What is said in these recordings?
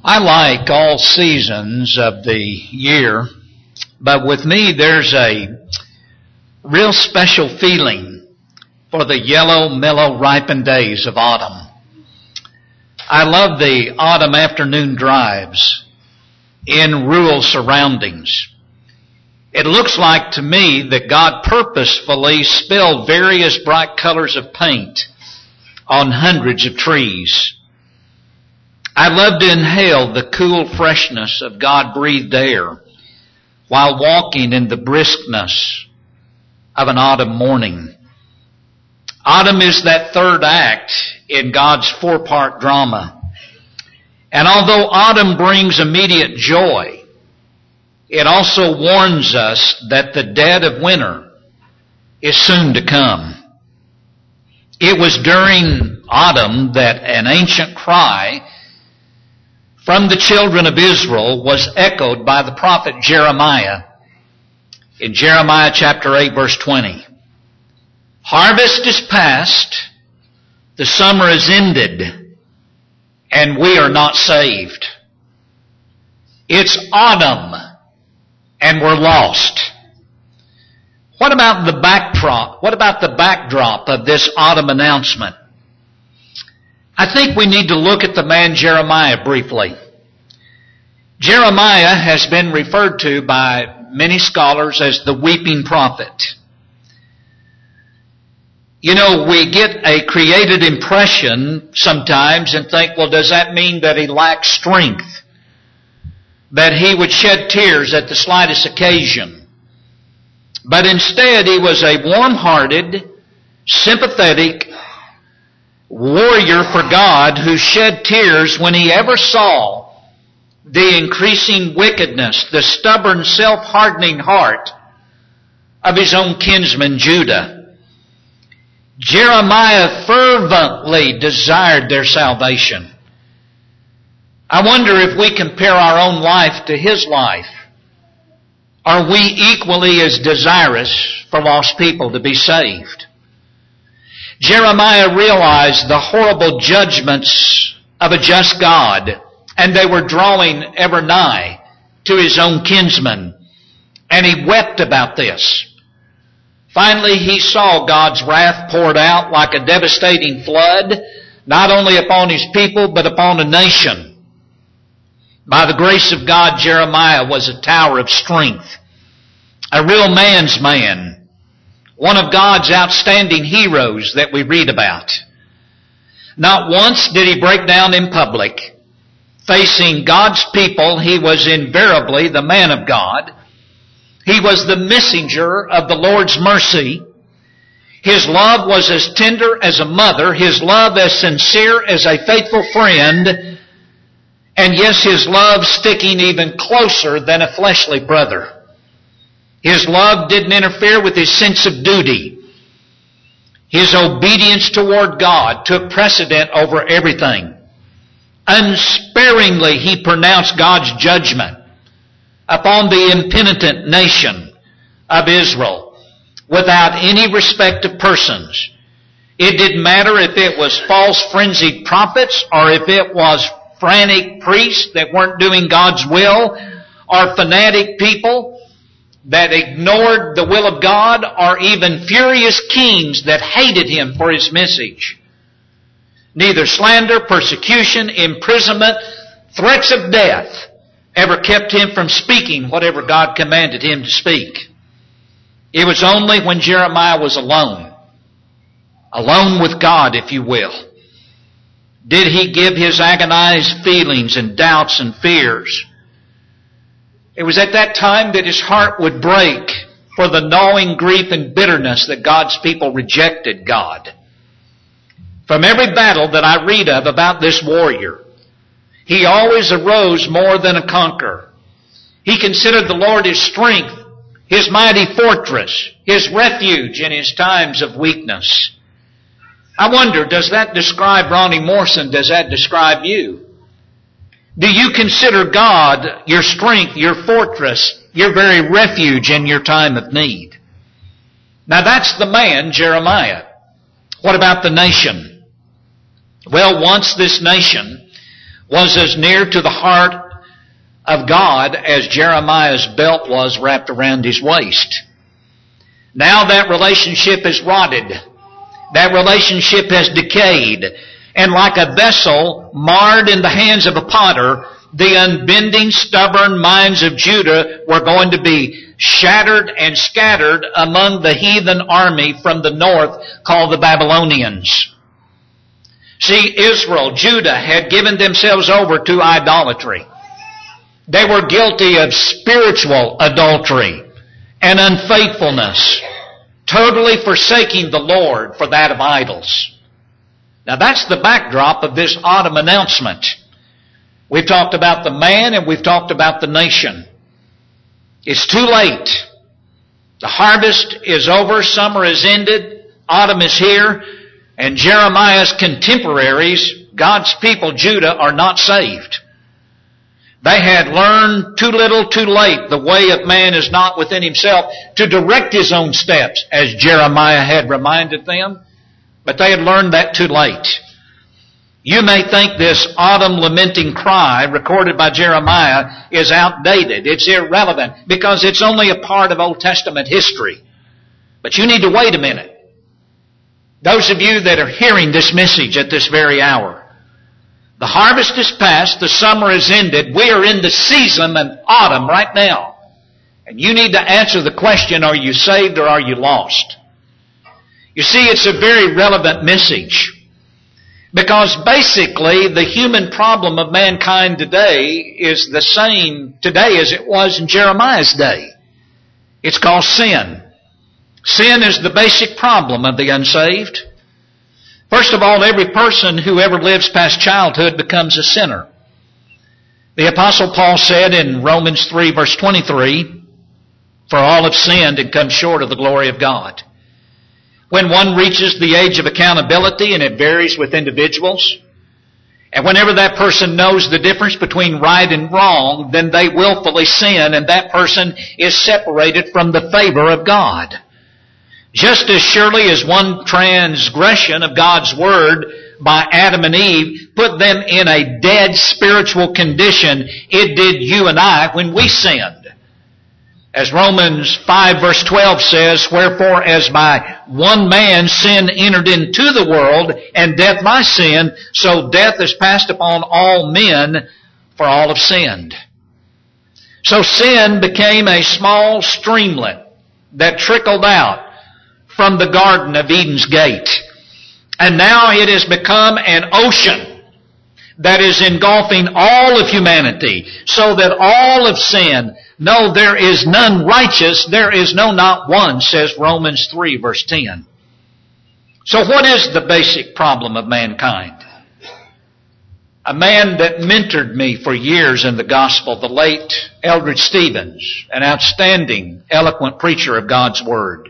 I like all seasons of the year, but with me there's a real special feeling for the yellow, mellow, ripened days of autumn. I love the autumn afternoon drives in rural surroundings. It looks like to me that God purposefully spilled various bright colors of paint on hundreds of trees. I love to inhale the cool freshness of God-breathed air while walking in the briskness of an autumn morning. Autumn is that third act in God's four-part drama. And although autumn brings immediate joy, it also warns us that the dead of winter is soon to come. It was during autumn that an ancient cry from the children of Israel was echoed by the prophet Jeremiah in Jeremiah chapter 8 verse 20. Harvest is past, the summer is ended, and we are not saved. It's autumn, and we're lost. What about the backdrop? What about the backdrop of this autumn announcement? I think we need to look at the man Jeremiah briefly. Jeremiah has been referred to by many scholars as the weeping prophet. You know, we get a created impression sometimes and think, well, does that mean that he lacked strength? That he would shed tears at the slightest occasion? But instead, he was a warm-hearted, sympathetic warrior for God who shed tears when he ever saw the increasing wickedness, the stubborn, self-hardening heart of his own kinsman Judah. Jeremiah fervently desired their salvation. I wonder if we compare our own life to his life. Are we equally as desirous for lost people to be saved? Jeremiah realized the horrible judgments of a just God, and they were drawing ever nigh to his own kinsmen, and he wept about this. Finally, he saw God's wrath poured out like a devastating flood, not only upon his people, but upon a nation. By the grace of God, Jeremiah was a tower of strength, a real man's man, one of God's outstanding heroes that we read about. Not once did he break down in public. Facing God's people, he was invariably the man of God. He was the messenger of the Lord's mercy. His love was as tender as a mother, his love as sincere as a faithful friend, and yes, his love sticking even closer than a fleshly brother. His love didn't interfere with his sense of duty. His obedience toward God took precedent over everything. Unsparingly he pronounced God's judgment upon the impenitent nation of Israel without any respect of persons. It didn't matter if it was false frenzied prophets or if it was frantic priests that weren't doing God's will or fanatic people that ignored the will of God or even furious kings that hated him for his message. Neither slander, persecution, imprisonment, threats of death ever kept him from speaking whatever God commanded him to speak. It was only when Jeremiah was alone with God, if you will, did he give his agonized feelings and doubts and fears. It was at that time that his heart would break for the gnawing grief and bitterness that God's people rejected God. From every battle that I read of about this warrior, he always arose more than a conqueror. He considered the Lord his strength, his mighty fortress, his refuge in his times of weakness. I wonder, does that describe Ronnie Morrison? Does that describe you? Do you consider God your strength, your fortress, your very refuge in your time of need? Now that's the man, Jeremiah. What about the nation? Well, once this nation was as near to the heart of God as Jeremiah's belt was wrapped around his waist. Now that relationship is rotted. That relationship has decayed. And like a vessel marred in the hands of a potter, the unbending, stubborn minds of Judah were going to be shattered and scattered among the heathen army from the north called the Babylonians. See, Israel, Judah, had given themselves over to idolatry. They were guilty of spiritual adultery and unfaithfulness, totally forsaking the Lord for that of idols. Now that's the backdrop of this autumn announcement. We've talked about the man and we've talked about the nation. It's too late. The harvest is over, summer is ended, autumn is here, and Jeremiah's contemporaries, God's people, Judah, are not saved. They had learned too little, too late. The way of man is not within himself to direct his own steps, as Jeremiah had reminded them. But they had learned that too late. You may think this autumn lamenting cry recorded by Jeremiah is outdated. It's irrelevant because it's only a part of Old Testament history. But you need to wait a minute. Those of you that are hearing this message at this very hour, the harvest is past, the summer is ended, we are in the season of autumn right now. And you need to answer the question, are you saved or are you lost? You see, it's a very relevant message. Because basically, the human problem of mankind today is the same today as it was in Jeremiah's day. It's called sin. Sin is the basic problem of the unsaved. First of all, every person who ever lives past childhood becomes a sinner. The Apostle Paul said in Romans 3 verse 23, "For all have sinned and come short of the glory of God." When one reaches the age of accountability, and it varies with individuals, and whenever that person knows the difference between right and wrong, then they willfully sin, and that person is separated from the favor of God. Just as surely as one transgression of God's Word by Adam and Eve put them in a dead spiritual condition, it did you and I when we sinned. As Romans 5 verse 12 says, "Wherefore as by one man sin entered into the world, and death by sin, so death is passed upon all men, for all have sinned." So sin became a small streamlet that trickled out from the Garden of Eden's gate. And now it has become an ocean that is engulfing all of humanity, so that all have sinned. No, there is none righteous, there is no not one, says Romans 3 verse 10. So what is the basic problem of mankind? A man that mentored me for years in the gospel, the late Eldridge Stevens, an outstanding, eloquent preacher of God's Word.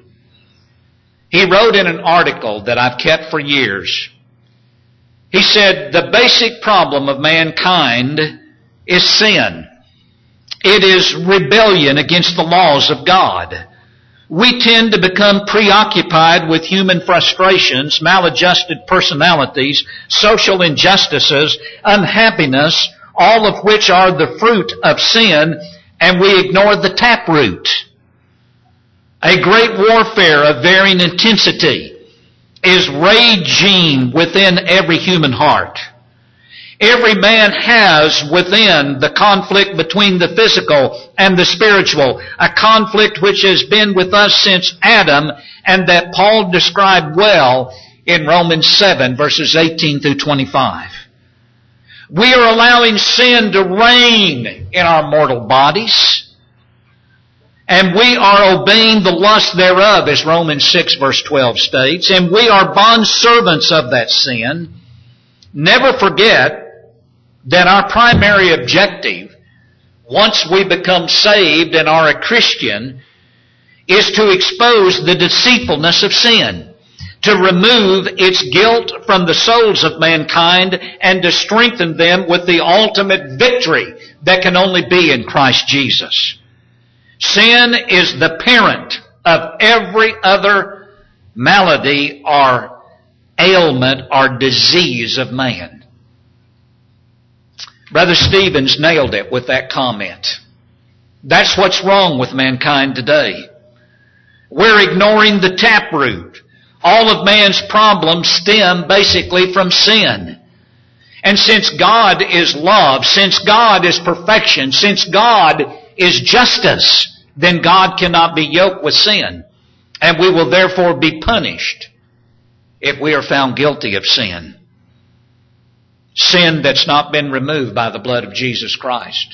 He wrote in an article that I've kept for years. He said, the basic problem of mankind is sin. It is rebellion against the laws of God. We tend to become preoccupied with human frustrations, maladjusted personalities, social injustices, unhappiness, all of which are the fruit of sin, and we ignore the taproot. A great warfare of varying intensity is raging within every human heart. Every man has within the conflict between the physical and the spiritual, a conflict which has been with us since Adam, and that Paul described well in Romans 7 verses 18 through 25. We are allowing sin to reign in our mortal bodies, and we are obeying the lust thereof, as Romans 6 verse 12 states, and we are bondservants of that sin. Never forget that our primary objective, once we become saved and are a Christian, is to expose the deceitfulness of sin, to remove its guilt from the souls of mankind, and to strengthen them with the ultimate victory that can only be in Christ Jesus. Sin is the parent of every other malady or ailment or disease of man. Brother Stevens nailed it with that comment. That's what's wrong with mankind today. We're ignoring the taproot. All of man's problems stem basically from sin. And since God is love, since God is perfection, since God is justice, then God cannot be yoked with sin. And we will therefore be punished if we are found guilty of sin. Sin that's not been removed by the blood of Jesus Christ.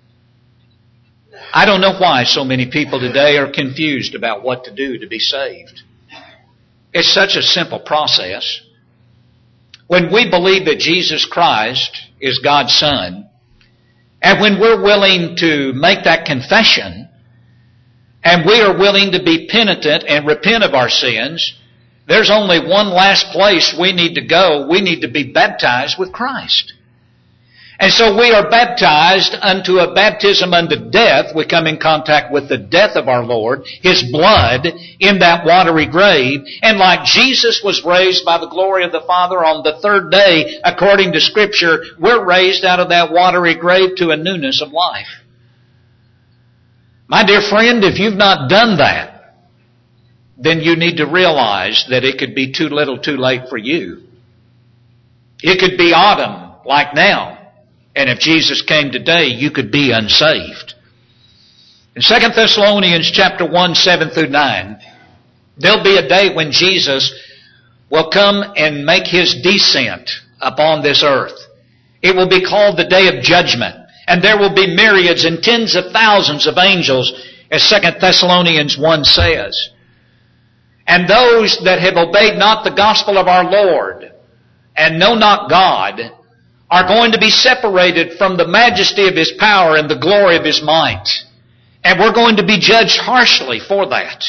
I don't know why so many people today are confused about what to do to be saved. It's such a simple process. When we believe that Jesus Christ is God's Son, and when we're willing to make that confession, and we are willing to be penitent and repent of our sins, there's only one last place we need to go. We need to be baptized with Christ. And so we are baptized unto a baptism unto death. We come in contact with the death of our Lord, His blood in that watery grave. And like Jesus was raised by the glory of the Father on the third day, according to Scripture, we're raised out of that watery grave to a newness of life. My dear friend, if you've not done that, then you need to realize that it could be too little too late for you. It could be autumn, like now. And if Jesus came today, you could be unsaved. In 2 Thessalonians chapter 1, 7 through 9, there'll be a day when Jesus will come and make His descent upon this earth. It will be called the day of judgment. And there will be myriads and tens of thousands of angels, as 2 Thessalonians 1 says. And those that have obeyed not the gospel of our Lord and know not God are going to be separated from the majesty of His power and the glory of His might. And we're going to be judged harshly for that.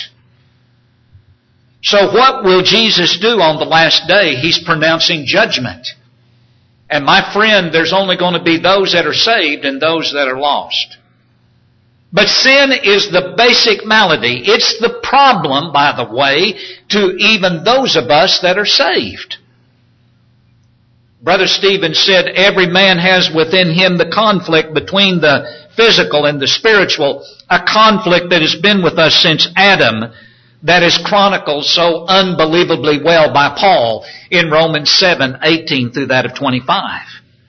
So what will Jesus do on the last day? He's pronouncing judgment. And my friend, there's only going to be those that are saved and those that are lost. But sin is the basic malady. It's the problem, by the way, to even those of us that are saved. Brother Stevens said every man has within him the conflict between the physical and the spiritual, a conflict that has been with us since Adam, that is chronicled so unbelievably well by Paul in Romans 7, 18 through that of 25.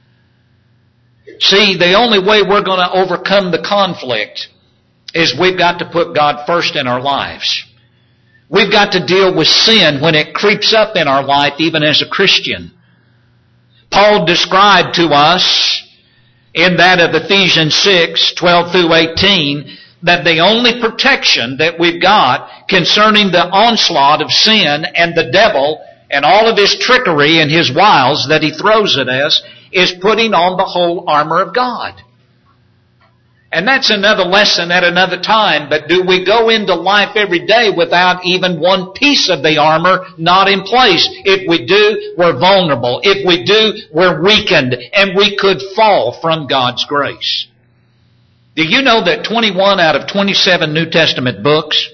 See, the only way we're going to overcome the conflict is we've got to put God first in our lives. We've got to deal with sin when it creeps up in our life, even as a Christian. Paul described to us in that of Ephesians 6, 12 through 18, that the only protection that we've got concerning the onslaught of sin and the devil and all of his trickery and his wiles that he throws at us is putting on the whole armor of God. And that's another lesson at another time, but do we go into life every day without even one piece of the armor not in place? If we do, we're vulnerable. If we do, we're weakened, and we could fall from God's grace. Do you know that 21 out of 27 New Testament books,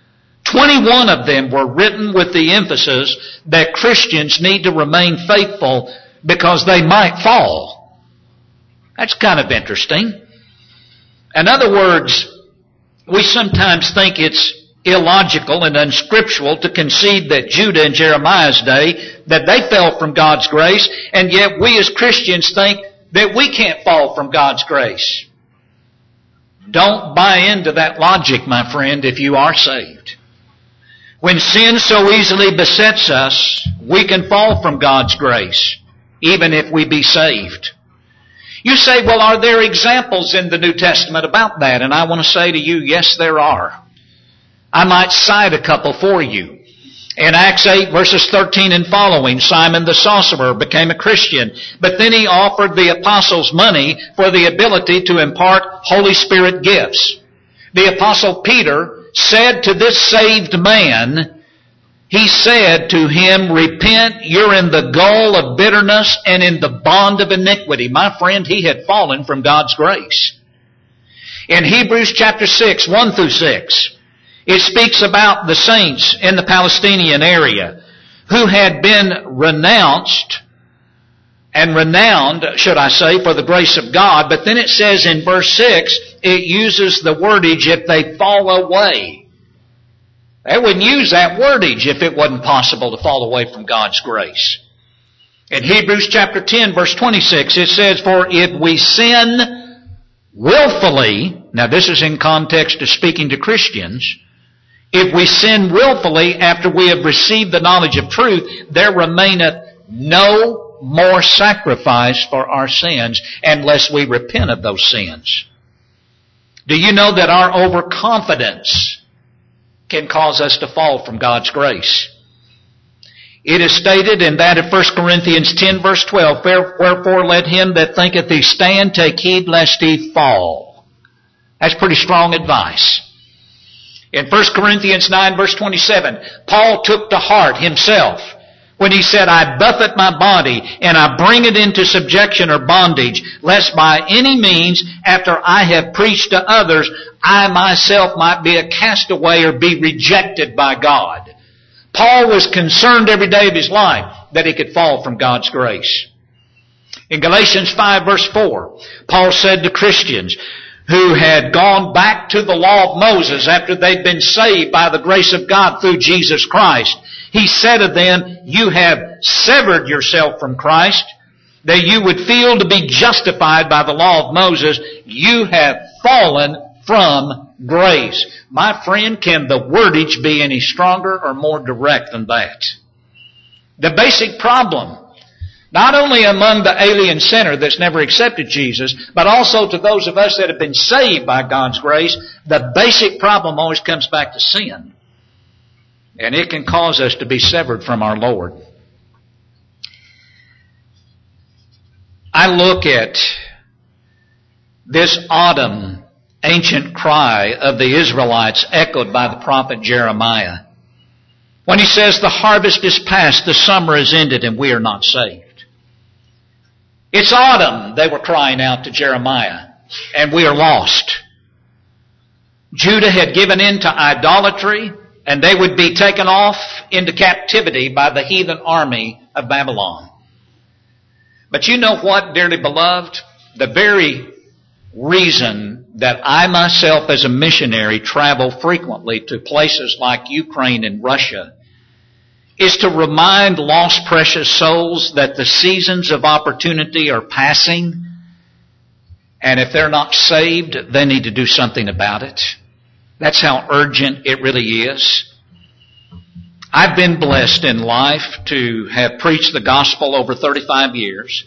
21 of them were written with the emphasis that Christians need to remain faithful because they might fall? That's kind of interesting. In other words, we sometimes think it's illogical and unscriptural to concede that Judah in Jeremiah's day, that they fell from God's grace, and yet we as Christians think that we can't fall from God's grace. Don't buy into that logic, my friend, if you are saved. When sin so easily besets us, we can fall from God's grace, even if we be saved. You say, well, are there examples in the New Testament about that? And I want to say to you, yes, there are. I might cite a couple for you. In Acts 8, verses 13 and following, Simon the sorcerer became a Christian, but then he offered the apostles money for the ability to impart Holy Spirit gifts. The apostle Peter said to this saved man, he said to him, repent, you're in the gall of bitterness and in the bond of iniquity. My friend, he had fallen from God's grace. In Hebrews chapter 6, 1 through 6, it speaks about the saints in the Palestinian area who had been renounced and renowned, should I say, for the grace of God. But then it says in verse 6, it uses the wordage, if they fall away. They wouldn't use that wordage if it wasn't possible to fall away from God's grace. In Hebrews chapter 10, verse 26, it says, for if we sin willfully, now this is in context of speaking to Christians, if we sin willfully after we have received the knowledge of truth, there remaineth no more sacrifice for our sins unless we repent of those sins. Do you know that our overconfidence can cause us to fall from God's grace? It is stated in that of 1 Corinthians 10 verse 12, wherefore let him that thinketh he stand take heed lest he fall. That's pretty strong advice. In 1 Corinthians 9 verse 27, Paul took to heart himself when he said, I buffet my body and I bring it into subjection or bondage, lest by any means after I have preached to others, I myself might be a castaway or be rejected by God. Paul was concerned every day of his life that he could fall from God's grace. In Galatians 5 verse 4, Paul said to Christians who had gone back to the law of Moses after they'd been saved by the grace of God through Jesus Christ, he said of them, you have severed yourself from Christ, that you would feel to be justified by the law of Moses. You have fallen from grace. My friend, can the wordage be any stronger or more direct than that? The basic problem, not only among the alien sinner that's never accepted Jesus, but also to those of us that have been saved by God's grace, the basic problem always comes back to sin. And it can cause us to be severed from our Lord. I look at this autumn ancient cry of the Israelites echoed by the prophet Jeremiah, when he says, the harvest is past, the summer is ended, and we are not saved. It's autumn, they were crying out to Jeremiah, and we are lost. Judah had given in to idolatry, and they would be taken off into captivity by the heathen army of Babylon. But you know what, dearly beloved? The very reason that I myself as a missionary travel frequently to places like Ukraine and Russia is to remind lost precious souls that the seasons of opportunity are passing, and if they're not saved, they need to do something about it. That's how urgent it really is. I've been blessed in life to have preached the gospel over 35 years.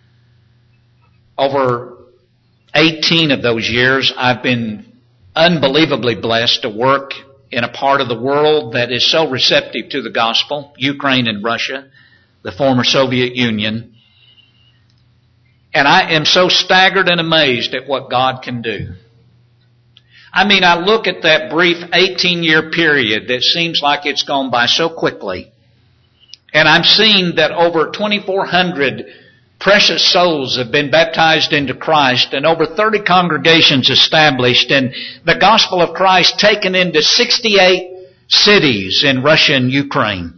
Over 18 of those years, I've been unbelievably blessed to work in a part of the world that is so receptive to the gospel, Ukraine and Russia, the former Soviet Union. And I am so staggered and amazed at what God can do. I mean, I look at that brief 18-year period that seems like it's gone by so quickly, and I'm seeing that over 2,400 precious souls have been baptized into Christ, and over 30 congregations established, and the gospel of Christ taken into 68 cities in Russia and Ukraine.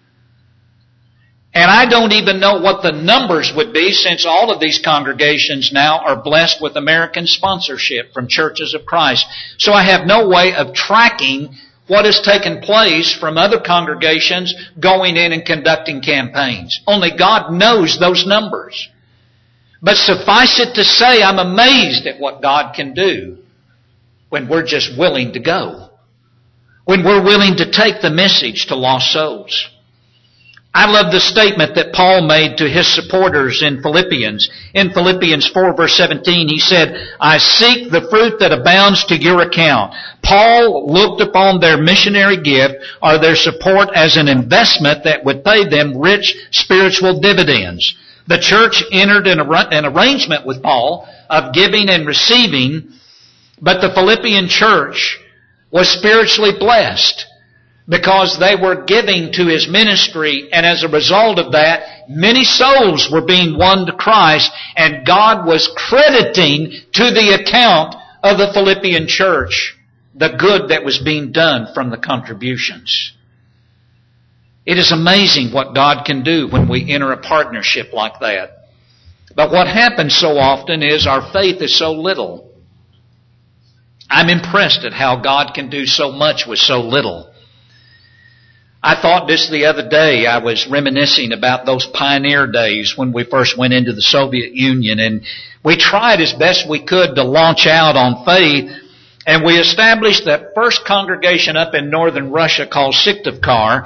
And I don't even know what the numbers would be, since all of these congregations now are blessed with American sponsorship from Churches of Christ. So I have no way of tracking what has taken place from other congregations going in and conducting campaigns. Only God knows those numbers. But suffice it to say, I'm amazed at what God can do when we're just willing to go. When we're willing to take the message to lost souls. I love the statement that Paul made to his supporters in Philippians. In Philippians 4 verse 17, he said, I seek the fruit that abounds to your account. Paul looked upon their missionary gift or their support as an investment that would pay them rich spiritual dividends. The church entered an arrangement with Paul of giving and receiving, but the Philippian church was spiritually blessed, because they were giving to his ministry, and as a result of that, many souls were being won to Christ, and God was crediting to the account of the Philippian church the good that was being done from the contributions. It is amazing what God can do when we enter a partnership like that. But what happens so often is our faith is so little. I'm impressed at how God can do so much with so little. I thought this the other day. I was reminiscing about those pioneer days when we first went into the Soviet Union, and we tried as best we could to launch out on faith, and we established that first congregation up in northern Russia called Syktyvkar,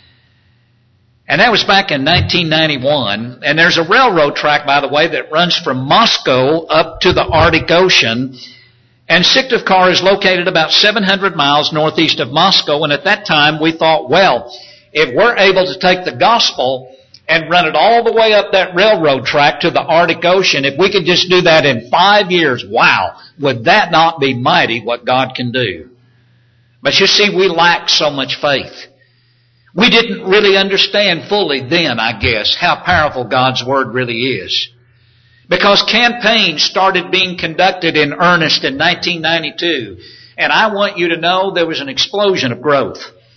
and that was back in 1991. And there's a railroad track, by the way, that runs from Moscow up to the Arctic Ocean. And Syktyvkar is located about 700 miles northeast of Moscow. And at that time we thought, well, if we're able to take the gospel and run it all the way up that railroad track to the Arctic Ocean, if we could just do that in 5 years, wow, would that not be mighty what God can do? But you see, we lack so much faith. We didn't really understand fully then, I guess, how powerful God's Word really is. Because campaigns started being conducted in earnest in 1992. And I want you to know there was an explosion of growth.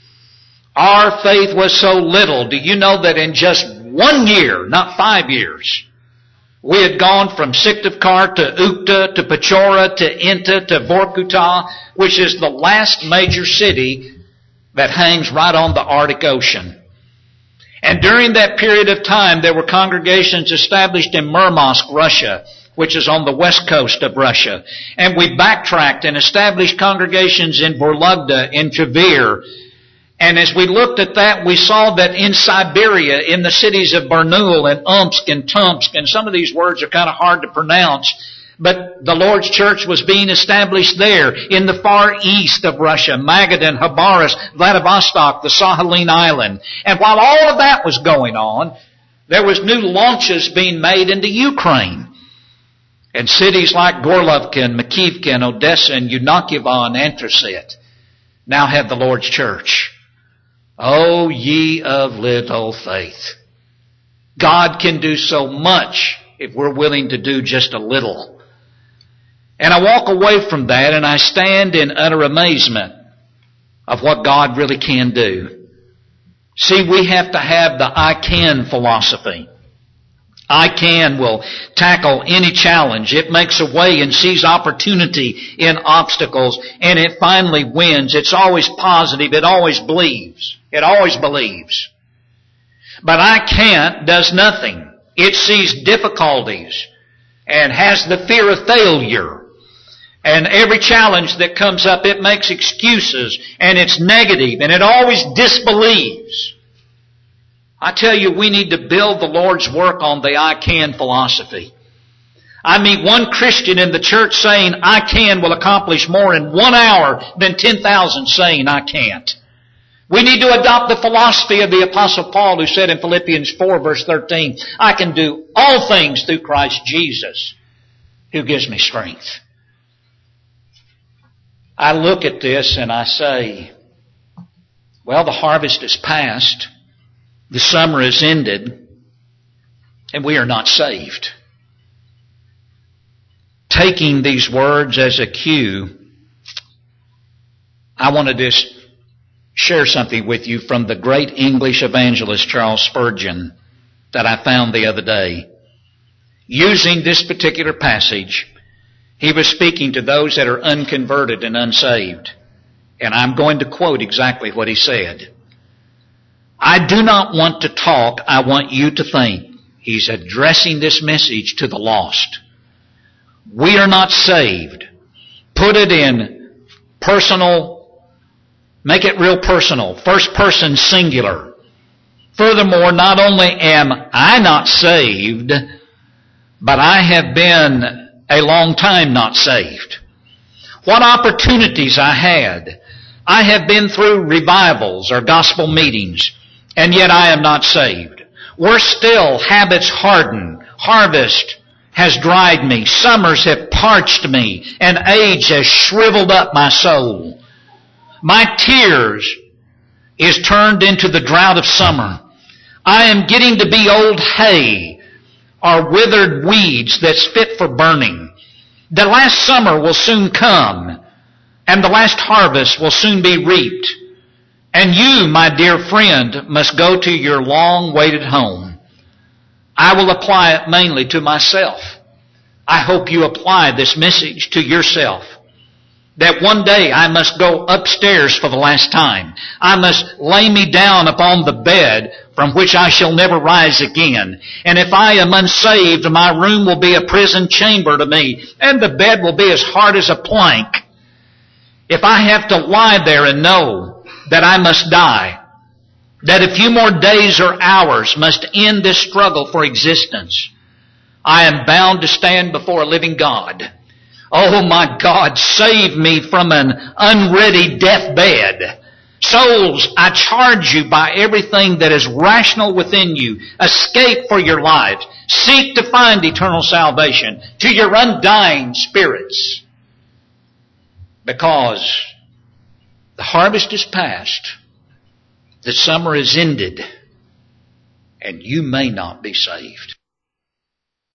Our faith was so little. Do you know that in just 1 year, not 5 years, we had gone from Syktyvkar to Ukhta to Pechora to Inta to Vorkuta, which is the last major city that hangs right on the Arctic Ocean. And during that period of time, there were congregations established in Murmansk, Russia, which is on the west coast of Russia. And we backtracked and established congregations in Vologda, in Tver. And as we looked at that, we saw that in Siberia, in the cities of Barnaul and Omsk and Tomsk, and some of these words are kind of hard to pronounce, but the Lord's church was being established there. In the far east of Russia, Magadan, Khabarovsk, Vladivostok, the Sakhalin Island. And while all of that was going on, there was new launches being made into Ukraine. And cities like Gorlovka and Makivka and Odessa and Yunakiva and Antrasit now have the Lord's church. Oh, ye of little faith. God can do so much if we're willing to do just a little. And I walk away from that and I stand in utter amazement of what God really can do. See, we have to have the I can philosophy. I can will tackle any challenge. It makes a way and sees opportunity in obstacles, and it finally wins. It's always positive. It always believes. It always believes. But I can't does nothing. It sees difficulties and has the fear of failure. And every challenge that comes up, it makes excuses, and it's negative, and it always disbelieves. I tell you, we need to build the Lord's work on the I can philosophy. I meet one Christian in the church saying, I can will accomplish more in 1 hour than 10,000 saying I can't. We need to adopt the philosophy of the Apostle Paul, who said in Philippians 4 verse 13, I can do all things through Christ Jesus, who gives me strength. I look at this and I say, well, the harvest is past, the summer is ended, and we are not saved. Taking these words as a cue, I want to just share something with you from the great English evangelist Charles Spurgeon that I found the other day. Using this particular passage, he was speaking to those that are unconverted and unsaved. And I'm going to quote exactly what he said. I do not want to talk, I want you to think. He's addressing this message to the lost. We are not saved. Put it in personal, make it real personal, first person singular. Furthermore, not only am I not saved, but I have been a long time not saved. What opportunities I had. I have been through revivals or gospel meetings, and yet I am not saved. Worse still, habits harden. Harvest has dried me. Summers have parched me, and age has shriveled up my soul. My tears is turned into the drought of summer. I am getting to be old hay, or withered weeds that's fit for burning. The last summer will soon come, and the last harvest will soon be reaped. And you, my dear friend, must go to your long-waited home. I will apply it mainly to myself. I hope you apply this message to yourself. That one day I must go upstairs for the last time. I must lay me down upon the bed from which I shall never rise again. And if I am unsaved, my room will be a prison chamber to me, and the bed will be as hard as a plank. If I have to lie there and know that I must die, that a few more days or hours must end this struggle for existence, I am bound to stand before a living God. Oh my God, save me from an unready deathbed. Souls, I charge you by everything that is rational within you, escape for your lives. Seek to find eternal salvation to your undying spirits. Because the harvest is past, the summer is ended, and you may not be saved.